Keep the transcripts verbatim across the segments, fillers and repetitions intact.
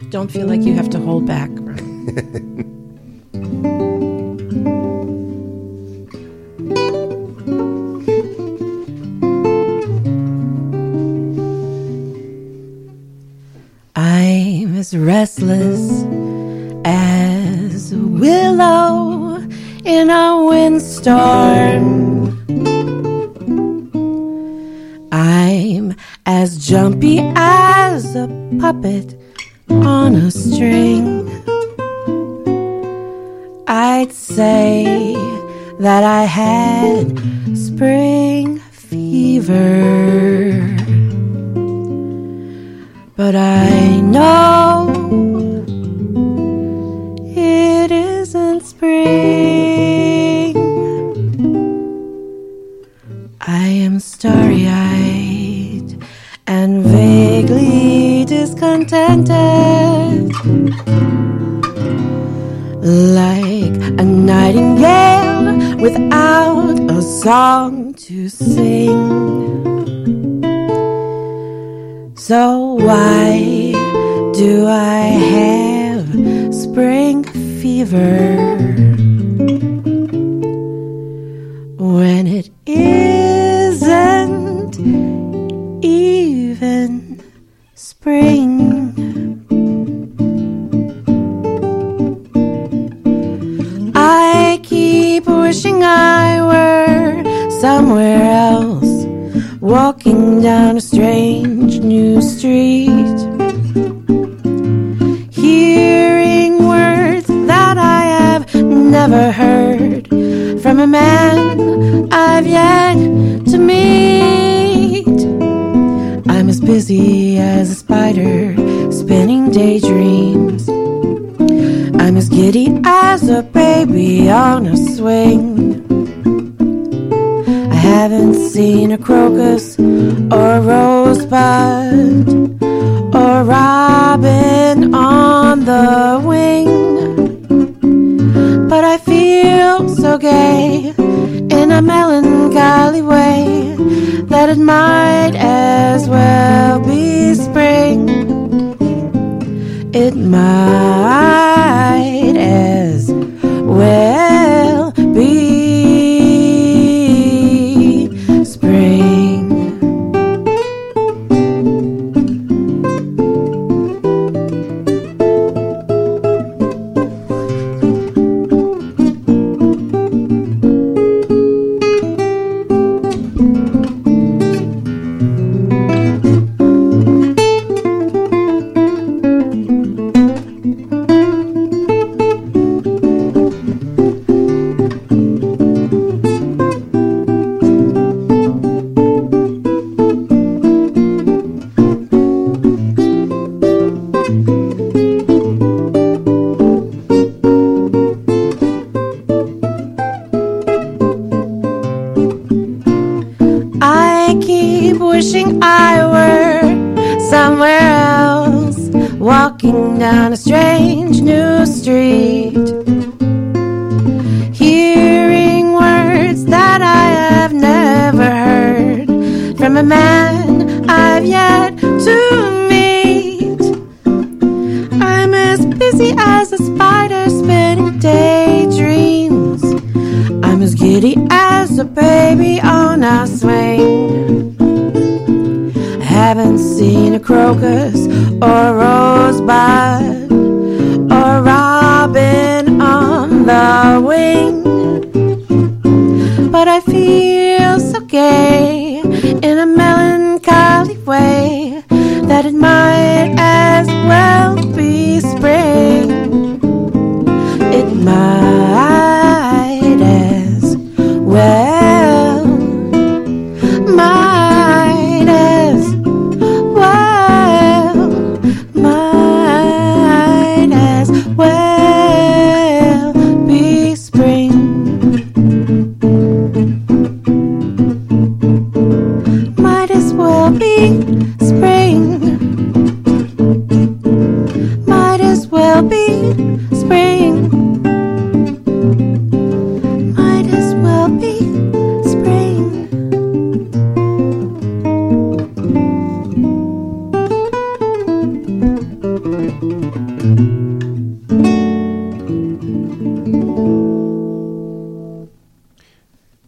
Don't feel like you have to hold back. I'm as restless as a willow in a windstorm. I'm as jumpy as a puppet on a string. I'd say that I had spring fever, but I know it isn't spring. I am starry-eyed and vaguely discontented, like a nightingale without a song to sing. So why do I have spring fever when it isn't even spring? I keep wishing I were somewhere else, walking down a strange new street, hearing words that I have never heard from a man I've yet to meet. I'm as busy as a spider spinning daydreams. I'm as giddy as a baby on a swing. I haven't seen a crocus or a rosebud or a robin on the wing, but I feel so gay in a melancholy way that it might as well be spring. It might as well be spring. Wishing I were somewhere else, walking down a strange new street, hearing words that I have never heard from a man I've yet to meet. I'm as busy as a spider spinning daydreams. I'm as giddy as a baby on a swing. Haven't seen a crocus or a rosebud or a robin on the wing, but I feel so gay in a melancholy way that it might as well be spring. It might as well, might as well, might as well be spring. Might as well be spring. Might as well be spring. Might as well be spring. Thank you.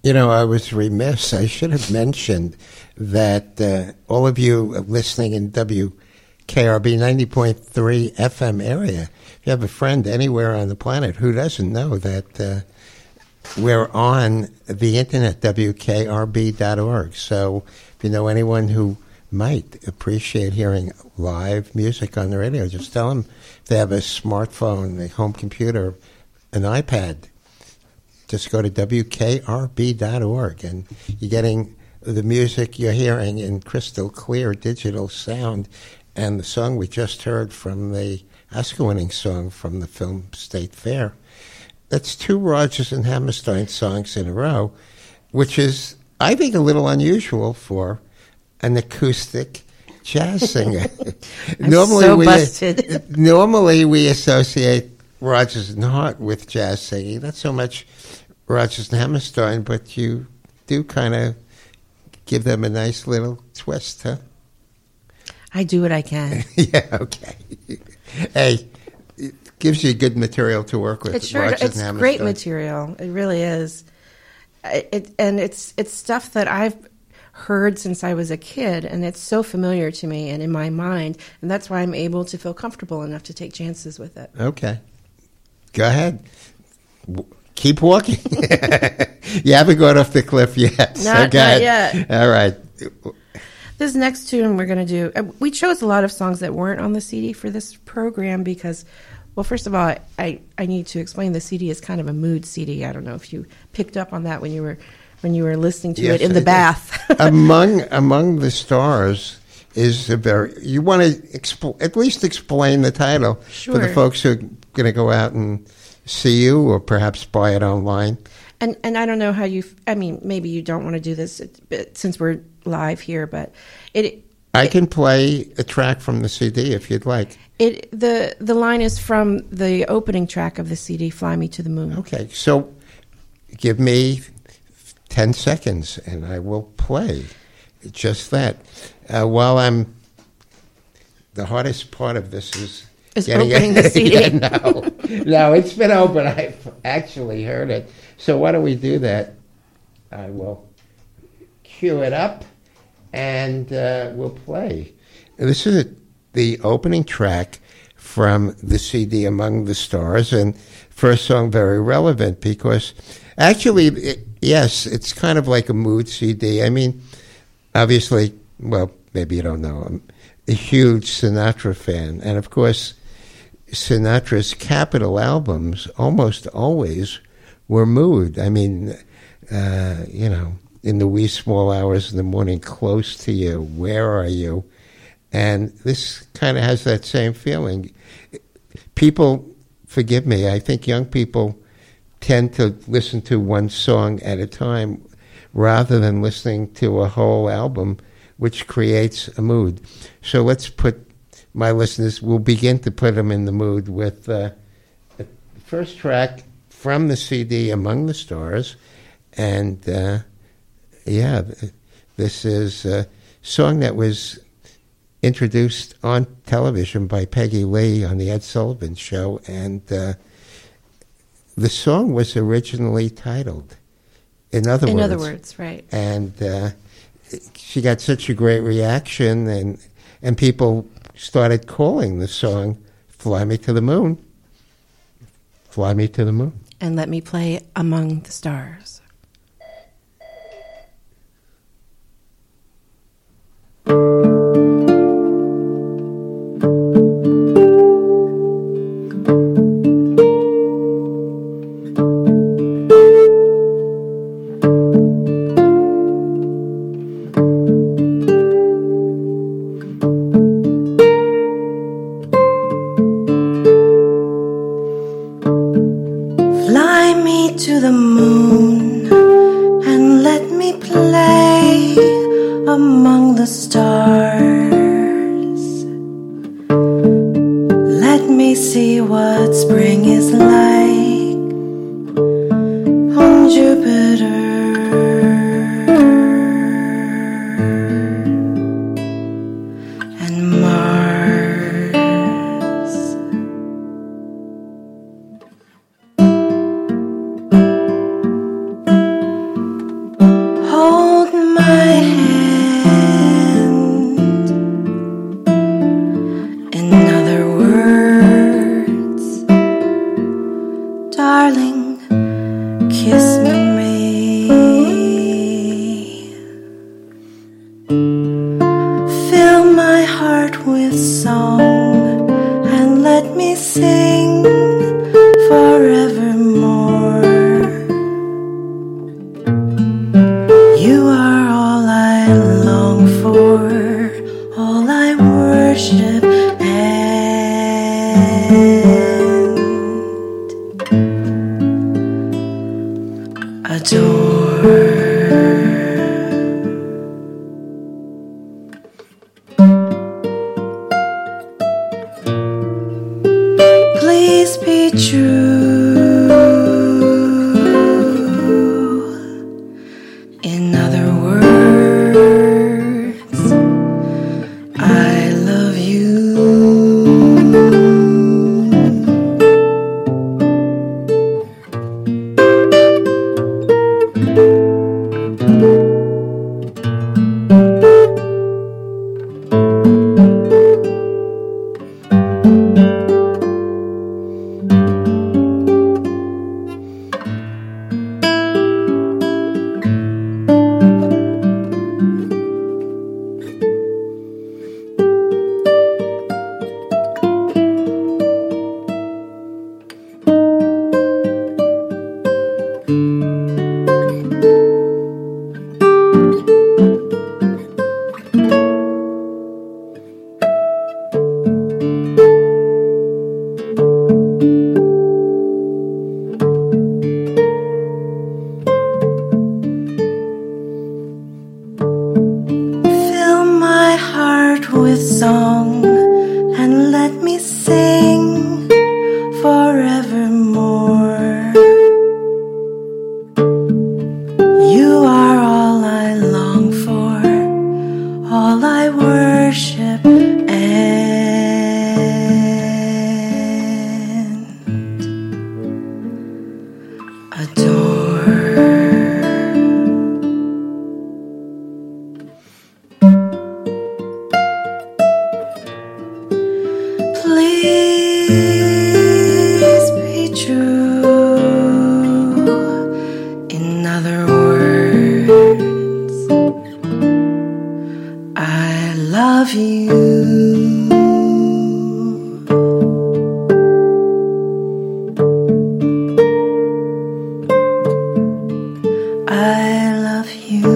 You know, I was remiss. I should have mentioned that uh, all of you listening in W K R B ninety point three F M area, if you have a friend anywhere on the planet who doesn't know that uh, we're on the internet, W K R B dot org. So if you know anyone who might appreciate hearing live music on the radio, just tell them if they have a smartphone, a home computer, an iPad, just go to W K R B dot org, and you're getting the music you're hearing in crystal clear digital sound. And the song we just heard from the Oscar-winning song from the film State Fair, that's two Rodgers and Hammerstein songs in a row, which is, I think, a little unusual for an acoustic jazz singer. I'm normally so we, busted. Normally we associate Rodgers and Hart with jazz singing, not so much Rodgers and Hammerstein, but you do kind of give them a nice little twist, huh? I do what I can. Yeah, okay. Hey, it gives you good material to work with. It sure, Rodgers it's and Hammerstein. great material. It really is. It, and it's it's stuff that I've heard since I was a kid, and it's so familiar to me and in my mind, and that's why I'm able to feel comfortable enough to take chances with it. Okay. Go ahead. Keep walking. You haven't gone off the cliff yet. Not, so not yet. All right. This next tune we're going to do, uh, we chose a lot of songs that weren't on the C D for this program because, well, first of all, I, I need to explain the C D is kind of a mood C D. I don't know if you picked up on that when you were when you were listening to Yes, it in the I bath. among among the stars is a very. You want to expl- at least explain the title Sure. for the folks who are going to go out and see you, or perhaps buy it online. And and I don't know how you. I mean, maybe you don't want to do this since we're live here, but it. I it, can play a track from the C D if you'd like. It the the line is from the opening track of the C D, "Fly Me to the Moon." Okay, so give me ten seconds, and I will play just that. Uh, while I'm, the hardest part of this is Is getting opening it. the C D. Yeah, no, no, it's been open. I've actually heard it. So why don't we do that? I will cue it up, and uh, we'll play. This is a, the opening track from the C D Among the Stars, and first song very relevant because actually, it, yes, it's kind of like a mood C D. I mean, obviously, well, maybe you don't know, I'm a huge Sinatra fan, and of course, Sinatra's Capitol albums almost always were mood. I mean, uh, you know, in the wee small hours in the morning, close to you, where are you? And this kind of has that same feeling. People, forgive me, I think young people tend to listen to one song at a time rather than listening to a whole album, which creates a mood. So let's put my listeners, we'll begin to put them in the mood with uh, the first track from the C D Among the Stars. And, uh, yeah, this is a song that was introduced on television by Peggy Lee on the Ed Sullivan Show. And uh, the song was originally titled In Other In Words. other words, right. And uh, she got such a great reaction, and and people started calling the song Fly Me to the Moon. Fly Me to the Moon. And let me play Among the Stars. Fly me to the moon and let me play among the stars. Let me see what spring is like on Jupiter and Mars. my hand. In other words, darling, kiss me. Fill my heart with song and let me sing forevermore. You are all I long for, all I worship and adore. Please be true. In other words, I love you. Fill my heart with song and let me sing forevermore. You are all I long for, all I worship and adore. Please be true. In other words, I love you. I love you.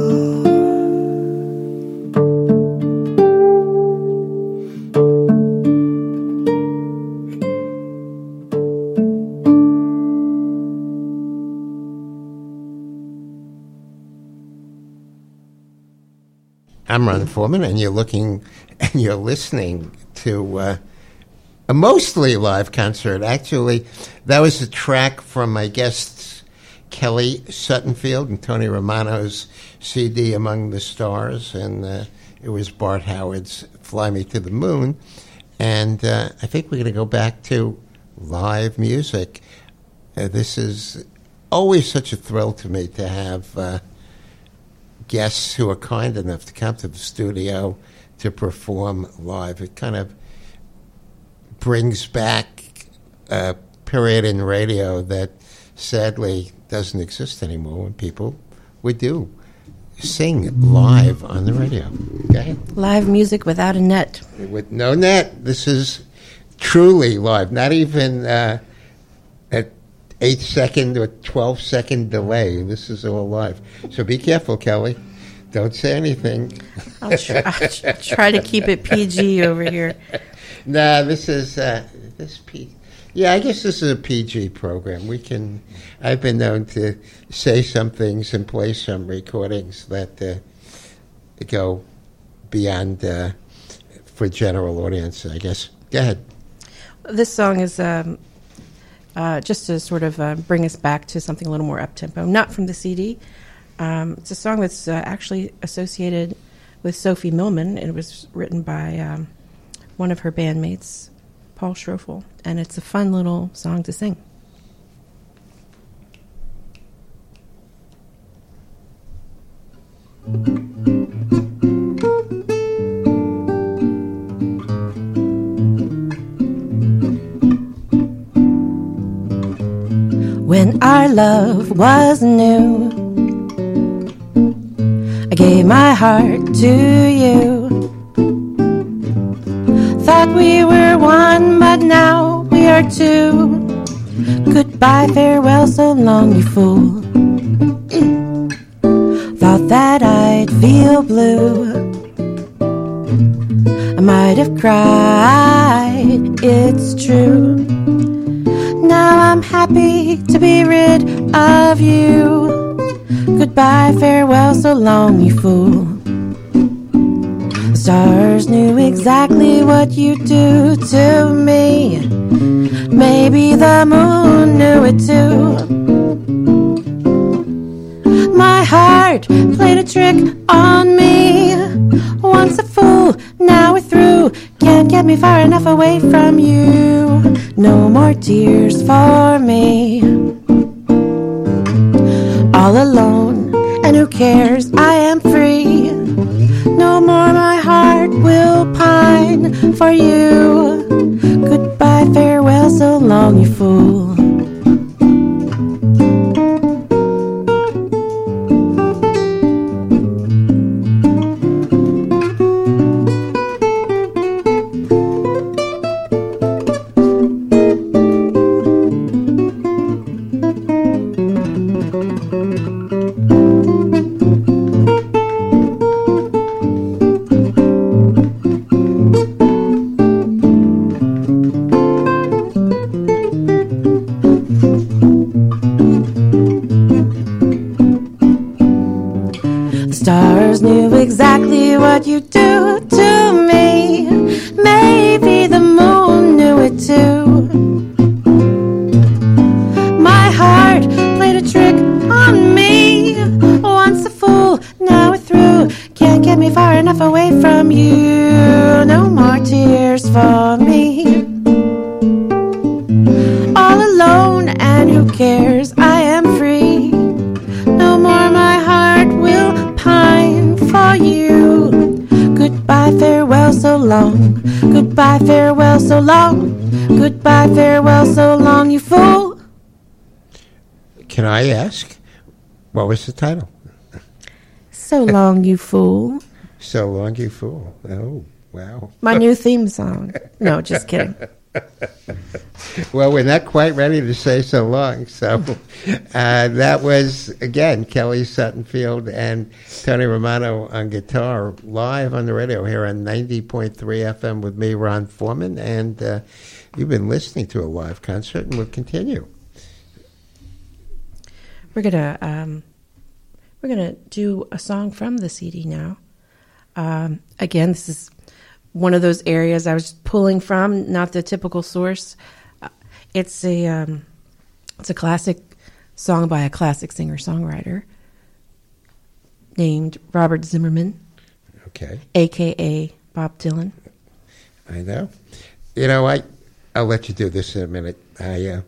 I'm Ron Foreman, and you're looking and you're listening to uh, a mostly live concert. Actually, that was a track from my guests Kelly Suttonfield and Tony Romano's C D Among the Stars, and uh, it was Bart Howard's Fly Me to the Moon. And uh, I think we're going to go back to live music. Uh, this is always such a thrill to me to have uh, guests who are kind enough to come to the studio to perform live. It kind of brings back a period in radio that sadly doesn't exist anymore, when people would do sing live on the radio. Go ahead. Live music without a net. With no net. This is truly live, not even uh, a eight second or twelve second delay. This is all live. So be careful, Kelly. Don't say anything. I'll try, I'll try to keep it P G over here. Nah, this is uh, this P. Yeah, I guess this is a P G program. We can. I've been known to say some things and play some recordings that uh, go beyond uh, for general audience, I guess. Go ahead. This song is um, uh, just to sort of uh, bring us back to something a little more up-tempo, not from the C D. Um, it's a song that's uh, actually associated with Sophie Millman. It was written by um, one of her bandmates, Paul Schroeffel, and it's a fun little song to sing. When our love was new, I gave my heart to you. Thought we were one, but now we are two. Goodbye, farewell, so long, you fool. Thought that I'd feel blue. I might have cried, it's true. Now I'm happy to be rid of you. Goodbye, farewell, so long, you fool. The stars knew exactly what you'd do to me. Maybe the moon knew it too. My heart played a trick on me. Once a fool, now we're through. Can't get me far enough away from you. No more tears for me. All alone, and who cares? I am free. No more my heart will pine for you. Goodbye, farewell, so long, you fool. Stars knew exactly what you do to me. Maybe the moon knew it too. My heart played a trick on me. Once a fool, now we're through. Can't get me far enough away from you. No more tears for me. All alone, and who cares? I am free. No more my heart will pine for you. Goodbye, farewell, so long. Goodbye, farewell, so long. Goodbye, farewell, so long, you fool. Can I ask, what was the title? So long, you fool. So Long, You Fool. Oh, wow. My new theme song. No, just kidding. Well, we're not quite ready to say so long. So uh, that was, again, Kelly Suttonfield and Tony Romano on guitar, live on the radio here on ninety point three F M with me, Ron Foreman. And uh, you've been listening to a live concert, and we'll continue. We're gonna um, we're gonna do a song from the C D now. Um, again, this is one of those areas I was pulling from, not the typical source. Uh, it's a um, it's a classic song by a classic singer-songwriter named Robert Zimmerman, Okay. a k a. Bob Dylan. I know. You know, I, I'll let you do this in a minute. I, uh,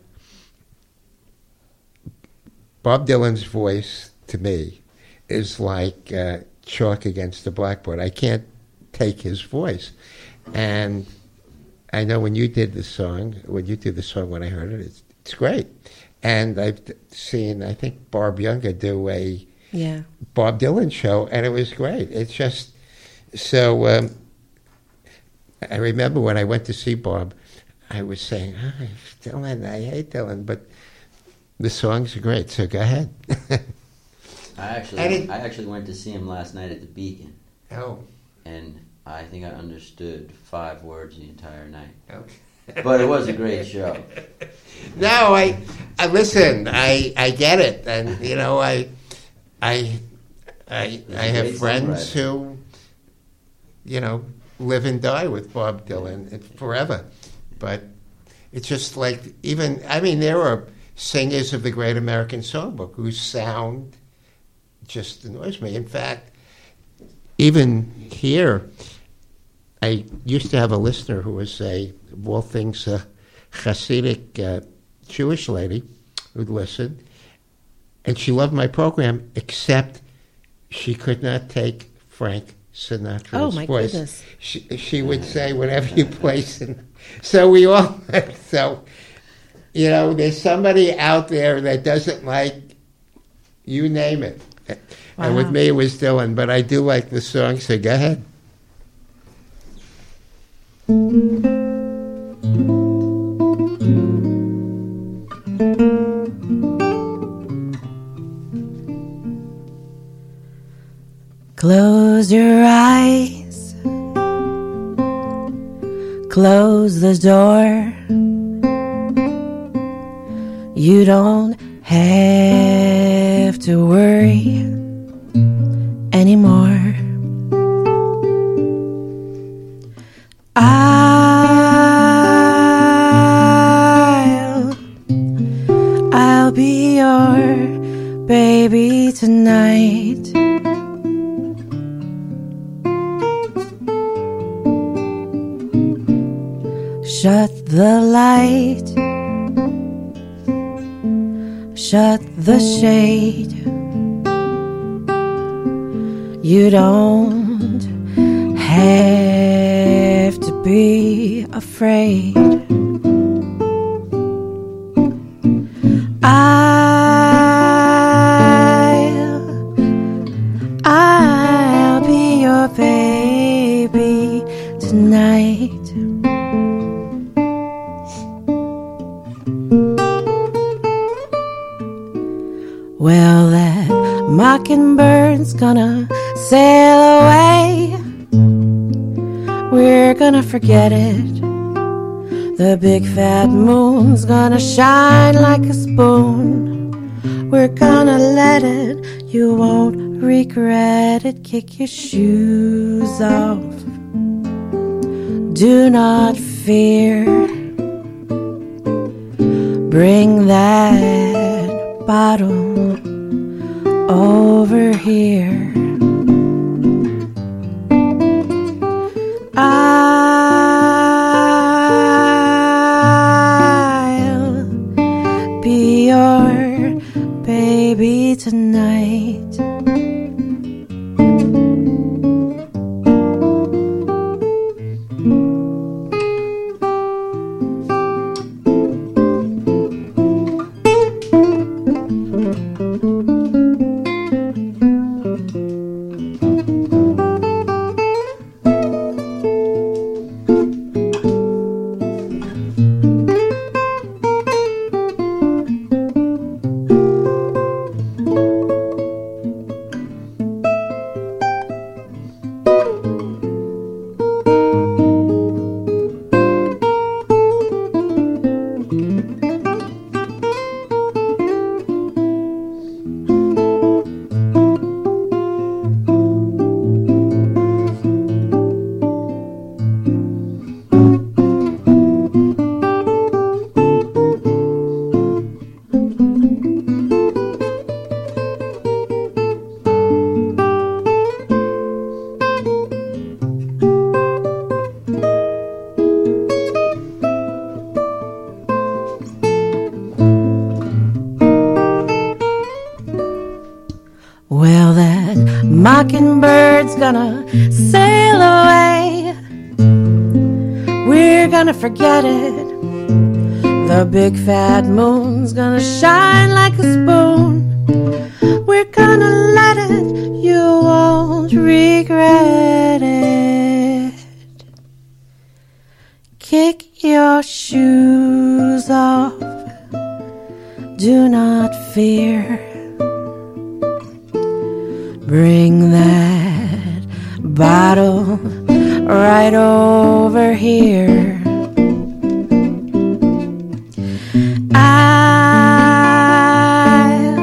Bob Dylan's voice, to me, is like uh, chalk against the blackboard. I can't take his voice. And I know when you did the song, when you did the song, when I heard it, it's, it's great. And I've seen, I think, Barb Younger do a Yeah. Bob Dylan show, and it was great. It's just, so um, I remember when I went to see Bob, I was saying, oh, Dylan, I hate Dylan, but the songs are great, so go ahead. I actually, it, I actually went to see him last night at the Beacon. Oh. And I think I understood five words the entire night. Okay. But it was a great show. No, I, I listen. I, I get it, and you know, I, I, I, I have friends who, you know, live and die with Bob Dylan forever. But it's just like even. I mean, there are singers of the Great American Songbook whose sound just annoys me. In fact, even here, I used to have a listener who was a, of all things, a Hasidic uh, Jewish lady who'd listen, and she loved my program, except she could not take Frank Sinatra's Oh, my voice. goodness. She, she would say whatever you place in. So we all, so, you know, there's somebody out there that doesn't like, you name it. Wow. And with me it was Dylan, but I do like the song, so go ahead. Close your eyes, close the door. You don't have to worry anymore. I'll, I'll be your baby tonight. Shut the light, shut the shade. You don't have to be afraid. I'll, I'll be your baby tonight. Well, that mockingbird's gonna sail away. We're gonna forget it. The big fat moon's gonna shine like a spoon. We're gonna let it, you won't regret it. Kick your shoes off, do not fear. Bring that bottle over here. I'll be your baby tonight. Well, that mockingbird's gonna sail away. We're gonna forget it. The big fat moon's gonna shine like a spoon. We're gonna let it, you won't regret it. Kick your shoes off, do not fear. Bring that bottle right over here. I'll,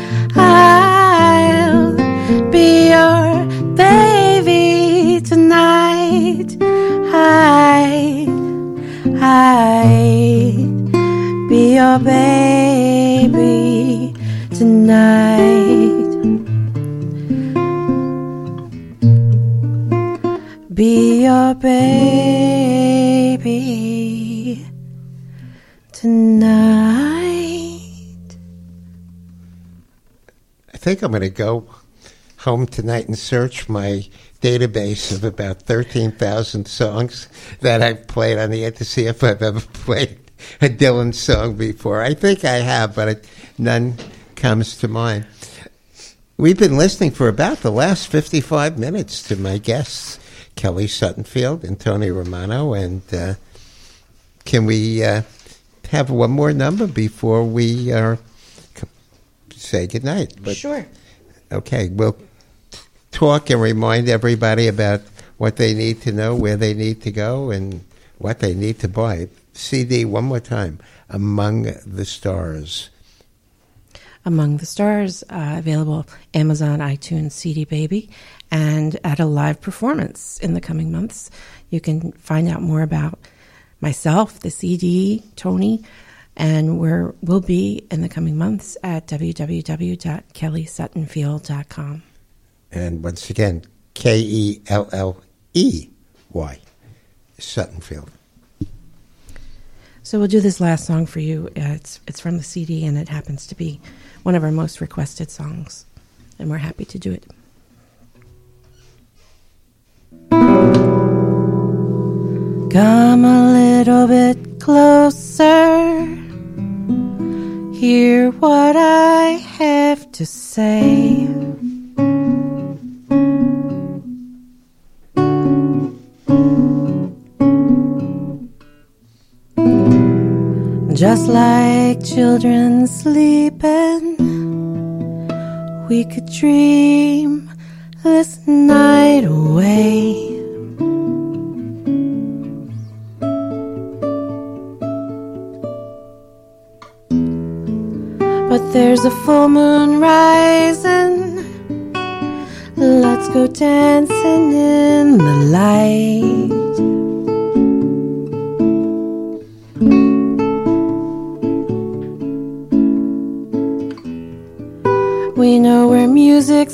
I'll be your baby tonight. I, I'd be your baby tonight. Be your baby tonight. I think I'm going to go home tonight and search my database of about thirteen thousand songs that I've played on the air to see if I've ever played a Dylan song before. I think I have, but it, none comes to mind. We've been listening for about the last fifty-five minutes to my guests, Kelly Suttonfield and Tony Romano, and uh, can we uh, have one more number before we uh, say goodnight? But, sure. Okay, we'll talk and remind everybody about what they need to know, where they need to go, and what they need to buy. C D, one more time, Among the Stars. Among the Stars, uh, available Amazon, iTunes, C D Baby, and at a live performance in the coming months. You can find out more about myself, the C D, Tony, and where we'll be in the coming months at w w w dot kelly suttonfield dot com. And once again, K E L L E Y, Suttonfield. So we'll do this last song for you. Uh, it's it's from the C D, and it happens to be one of our most requested songs, and we're happy to do it. Come a little bit closer, hear what I have to say. Just like children sleeping, we could dream this night away. But there's a full moon rising, let's go dancing in the light. We know where music's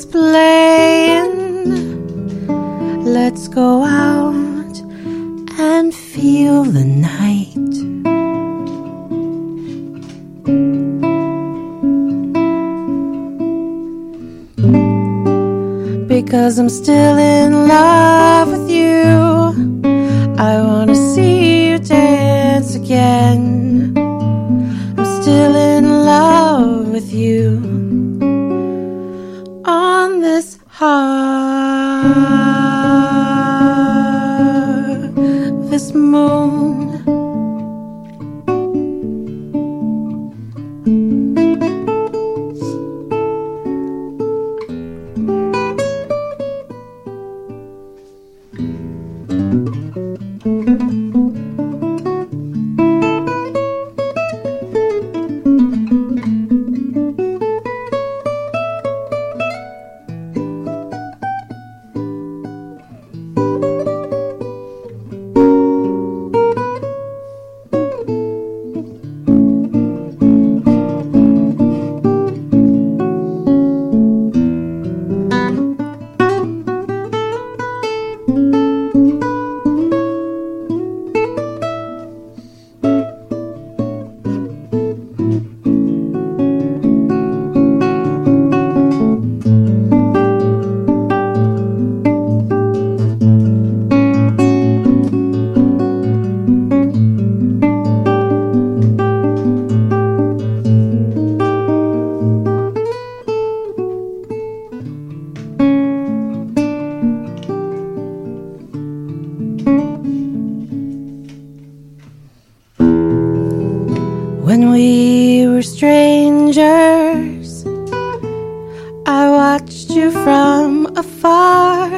playing, let's go out and feel the night. Because I'm still in love with you, I wanna see you dance again. I'm still in love with you on this harvest moon. When we were strangers, I watched you from afar.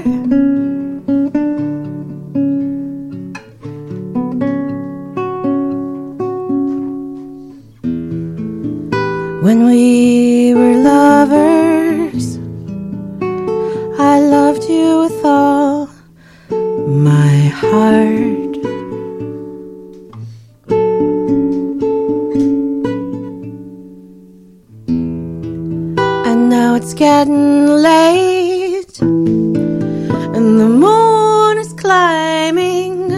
When we were lovers, I loved you with all my heart. Now it's getting late, and the moon is climbing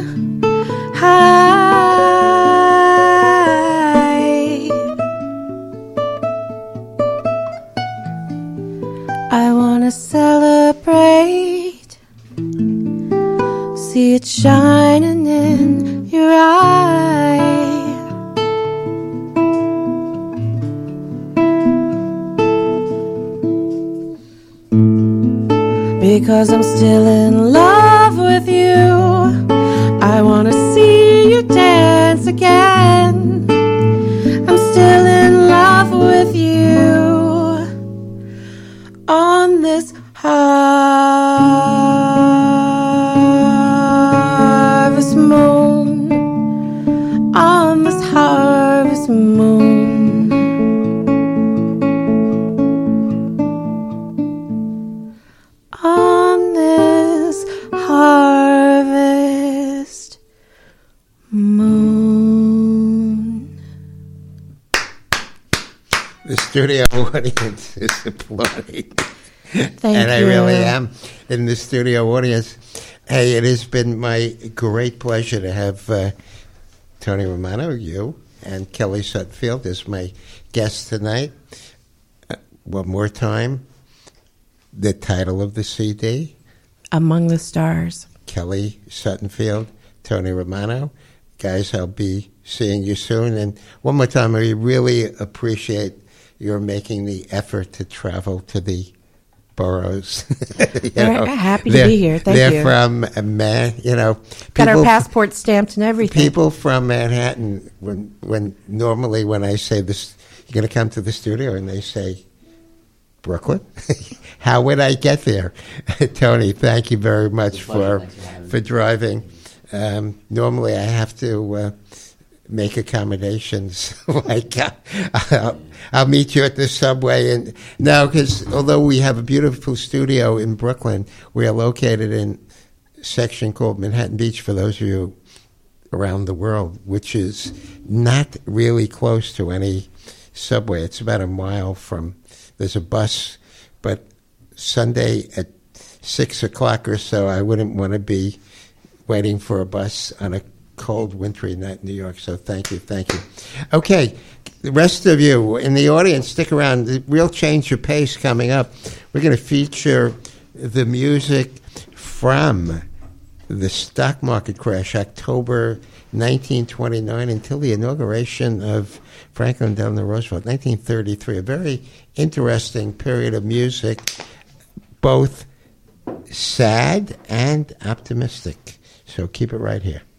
high. I wanna celebrate see it shining in your eye. Because I'm still in love with you. I want to see you dance again. I'm still in love with you. On this harvest moon. On this harvest moon. On this harvest moon. The studio audience is applauding. Thank and you. I really am in the studio audience. Hey, it has been my great pleasure to have uh, Tony Romano, you, and Kelly Suttonfield as my guests tonight. Uh, one more time. The title of the C D, Among the Stars. Kelly Suttonfield, Tony Romano. Guys, I'll be seeing you soon. And one more time, I really appreciate your making the effort to travel to the boroughs. you We're know, happy to they're- be here. Thank they're you. from, uh, Man, you know. Got our people- passport stamped and everything. People from Manhattan, when when normally when I say this, you're going to come to the studio, and they say, Brooklyn? How would I get there? Tony, thank you very much It's a pleasure. for Thanks for having me. for driving. Um, normally, I have to uh, make accommodations. like uh, I'll, I'll meet you at the subway, and no, because although we have a beautiful studio in Brooklyn, we are located in a section called Manhattan Beach. For those of you around the world, which is not really close to any subway. It's about a mile from. There's a bus, but Sunday at six o'clock or so, I wouldn't want to be waiting for a bus on a cold, wintry night in New York. So thank you, thank you. Okay, the rest of you in the audience, stick around. The real change of pace coming up. We're going to feature the music from the stock market crash, October nineteen twenty-nine, until the inauguration of Franklin Delano Roosevelt, nineteen thirty-three. A very interesting period of music, both sad and optimistic. So keep it right here.